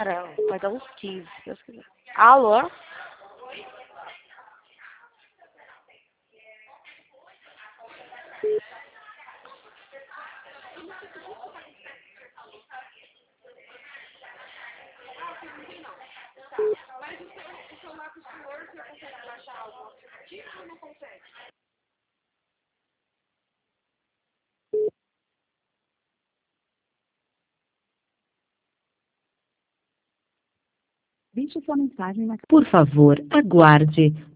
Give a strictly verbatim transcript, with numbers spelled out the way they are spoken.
amarelo. Vai dar uns quinze, se Deus quiser. Alô? Deixe sua mensagem na... Por favor, aguarde.